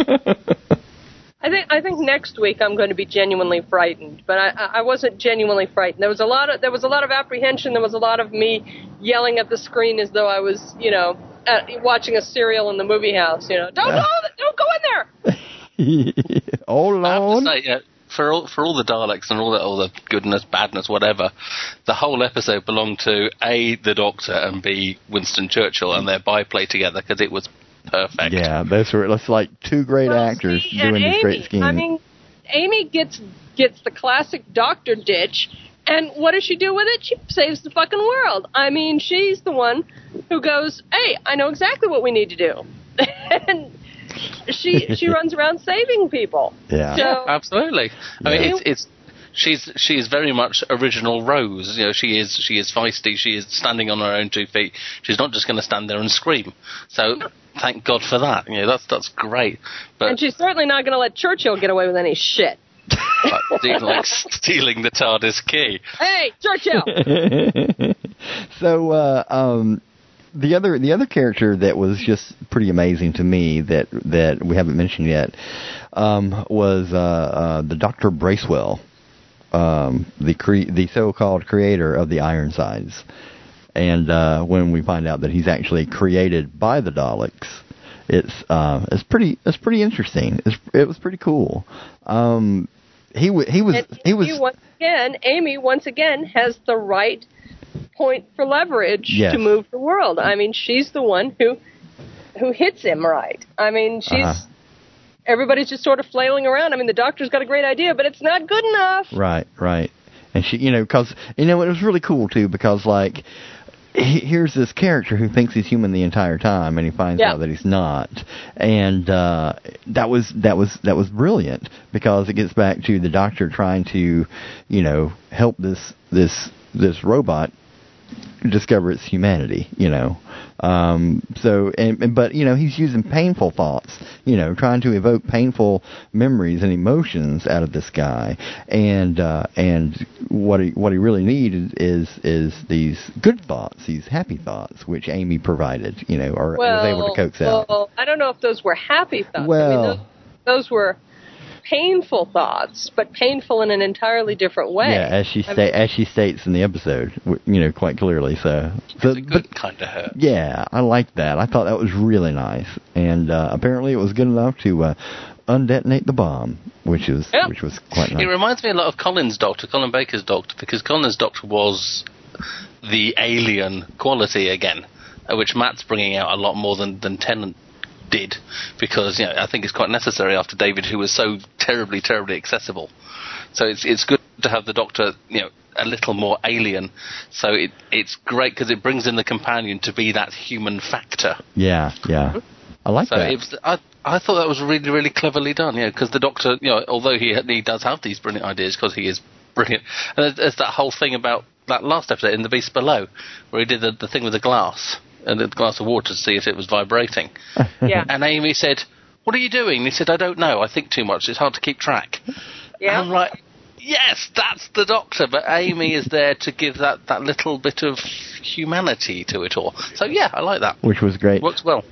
I think next week I'm going to be genuinely frightened, but I wasn't genuinely frightened. There was a lot of apprehension. There was a lot of me yelling at the screen as though I was, watching a serial in the movie house. Don't go in there. Oh Lord. I have to say, for all the Daleks and all the goodness, badness, whatever, the whole episode belonged to A, the Doctor, and B, Winston Churchill, and their byplay together, because it was perfect. Yeah, that's like two great actors doing this great scheme. I mean, Amy gets the classic Doctor ditch, and what does she do with it? She saves the fucking world. I mean, she's the one who goes, hey, I know exactly what we need to do. And she runs around saving people. Yeah, so, absolutely. I mean, she's very much original Rose. She is feisty. She is standing on her own 2 feet. She's not just going to stand there and scream. So thank God for that. That's great. But, and she's certainly not going to let Churchill get away with any shit. like stealing the TARDIS key. Hey, Churchill. So the other character that was just pretty amazing to me that we haven't mentioned yet was the Dr. Bracewell, the so-called creator of the Ironsides. And when we find out that he's actually created by the Daleks, it's pretty interesting. It was pretty cool. He was once again. Amy once again has the right point for leverage to move the world. I mean, she's the one who hits him right. I mean, everybody's just sort of flailing around. I mean, the Doctor's got a great idea, but it's not good enough. Right. And she, because it was really cool too, because like, here's this character who thinks he's human the entire time, and he finds out that he's not, and that was brilliant, because it gets back to the Doctor trying to, help this robot discover its humanity, but he's using painful thoughts, trying to evoke painful memories and emotions out of this guy, and what he really needed is these good thoughts, these happy thoughts, which Amy provided, or was able to coax out. Well, I don't know if those were happy thoughts. Well, I mean, those were painful thoughts, but painful in an entirely different way. Yeah, as she states in the episode, quite clearly. So it's a good kind of hurt. Yeah, I liked that. I thought that was really nice, and apparently it was good enough to undetonate the bomb, which was quite nice. It reminds me a lot of Colin Baker's Doctor, because Colin's Doctor was the alien quality again, which Matt's bringing out a lot more than Tennant did, because I think it's quite necessary after David, who was so terribly accessible. So it's good to have the Doctor, a little more alien. So it's great because it brings in the companion to be that human factor. Yeah. I like that. I thought that was really, really cleverly done, because the Doctor, although he does have these brilliant ideas because he is brilliant, and there's that whole thing about that last episode in The Beast Below, where he did the thing with the glass, and the glass of water to see if it was vibrating. Yeah. And Amy said, "What are you doing?" And he said, "I don't know. I think too much. It's hard to keep track." Yeah. And I'm like, yes, that's the Doctor, but Amy is there to give that little bit of humanity to it all. So, yeah, I like that. Which was great. Works well.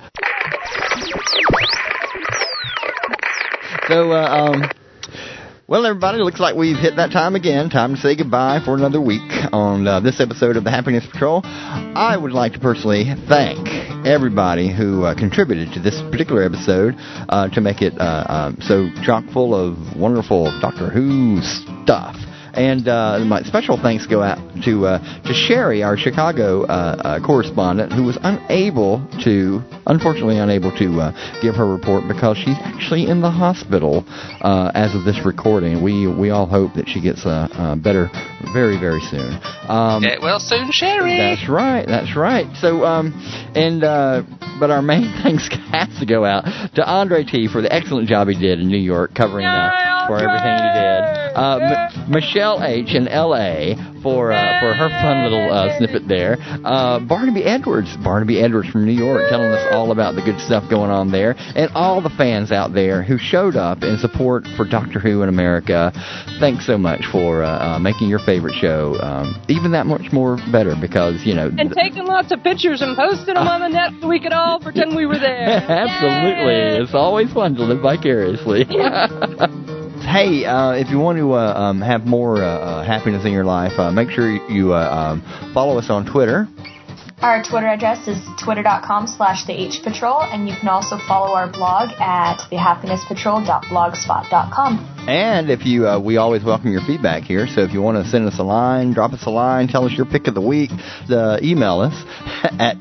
So, well, everybody, looks like we've hit that time again. Time to say goodbye for another week on this episode of the Happiness Patrol. I would like to personally thank everybody who contributed to this particular episode to make it so chock full of wonderful Doctor Who stuff. And my special thanks go out to Sherry, our Chicago correspondent, who was unfortunately unable to give her report because she's actually in the hospital as of this recording. We all hope that she gets better very, very soon. Get well soon, Sherry. That's right. So, but our main thanks has to go out to Andre T. for the excellent job he did in New York covering for everything he did. Michelle H. in L.A. for her fun little snippet there. Barnaby Edwards from New York, telling us all about the good stuff going on there, and all the fans out there who showed up in support for Doctor Who in America. Thanks so much for making your favorite show even that much more better, because and taking lots of pictures and posting them on the net so we could all pretend we were there. Absolutely, Yay! It's always fun to live vicariously. Hey, if you want to have more happiness in your life, make sure you follow us on Twitter. Our Twitter address is twitter.com/thehpatrol, and you can also follow our blog at thehappinesspatrol.blogspot.com. And if you, we always welcome your feedback here, so if you want to send us a line, drop us a line, tell us your pick of the week, email us at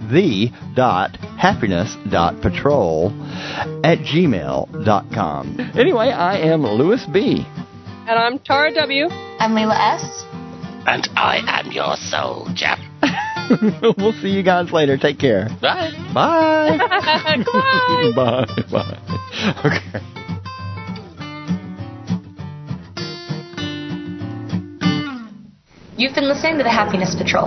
the.happiness.patrol@gmail.com. Anyway, I am Louis B. And I'm Tara W. I'm Leela S. And I am your soul chap. We'll see you guys later. Take care. Bye. Bye. Bye. Bye. Okay. You've been listening to the Happiness Patrol.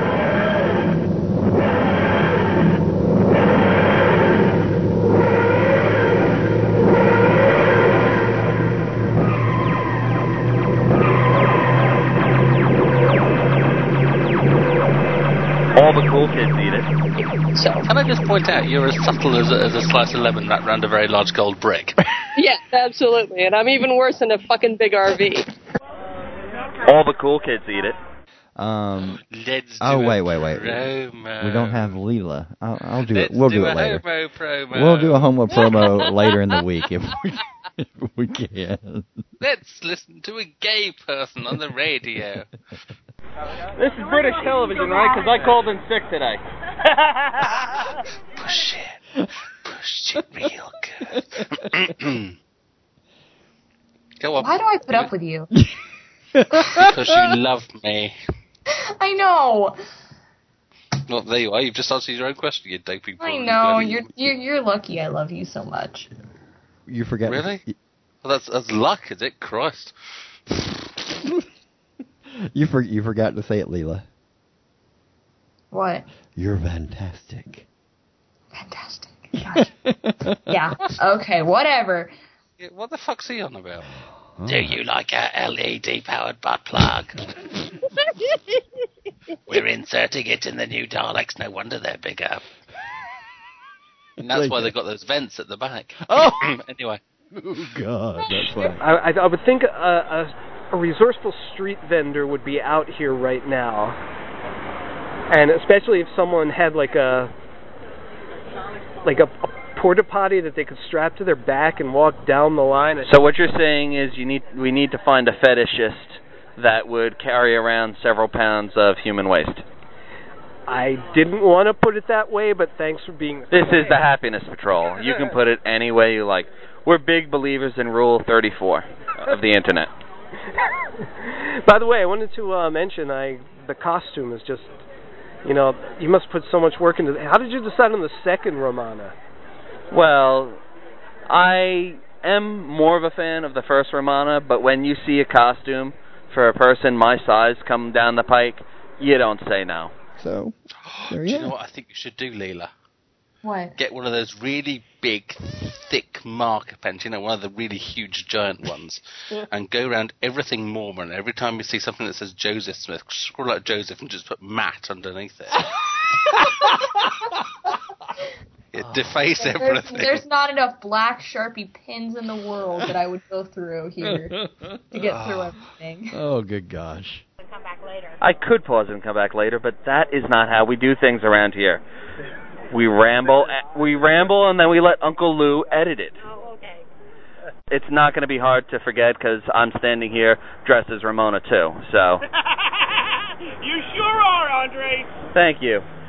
All the cool kids eat it. So, can I just point out, you're as subtle as a slice of lemon wrapped around a very large gold brick. Yes, absolutely. And I'm even worse than a fucking big RV. All the cool kids eat it. Let's do wait. Promo. We don't have Leela. I'll do Let's it. We'll do it later. We'll do a homo promo later in the week if we can. Let's listen to a gay person on the radio. This is British television, right? Because I called in sick today. Push it real good. Go on. Why do I put up with you? Because you love me. I know. Well, there you are. You've just answered your own question, you dopey. I know. You're lucky. I love you so much. You forget. Really? Well, that's luck, is it? Christ. You forgot to say it, Leela. What? You're fantastic. Fantastic. Gotcha. Yeah. Okay. Whatever. Yeah, what the fuck's he on about? Oh. Do you like a LED-powered butt plug? We're inserting it in the new Daleks. No wonder they're bigger. And that's why they've got those vents at the back. Oh! Anyway. Oh, God. That's funny. I would think a resourceful street vendor would be out here right now. And especially if someone had like a porta potty that they could strap to their back and walk down the line. So what you're saying is we need to find a fetishist that would carry around several pounds of human waste. I didn't want to put it that way, but thanks for being... This is the Happiness Patrol. You can put it any way you like. We're big believers in Rule 34 of the Internet. By the way, I wanted to mention the costume is just, you must put so much work into it. How did you decide on the second Romana? Well, I am more of a fan of the first Romana, but when you see a costume for a person my size come down the pike, you don't say no. So, do you know what I think you should do, Leela? What? Get one of those really big, thick marker pens, one of the really huge, giant ones, and go around everything Mormon. Every time you see something that says Joseph Smith, scroll out Joseph and just put Matt underneath it. Deface everything. There's not enough black Sharpie pins in the world that I would go through here to get through everything. Oh, good gosh. I could pause and come back later, but that is not how we do things around here. We ramble, and then we let Uncle Lou edit it. Oh, okay. It's not going to be hard to forget because I'm standing here dressed as Ramona too. So. You sure are, Andre. Thank you.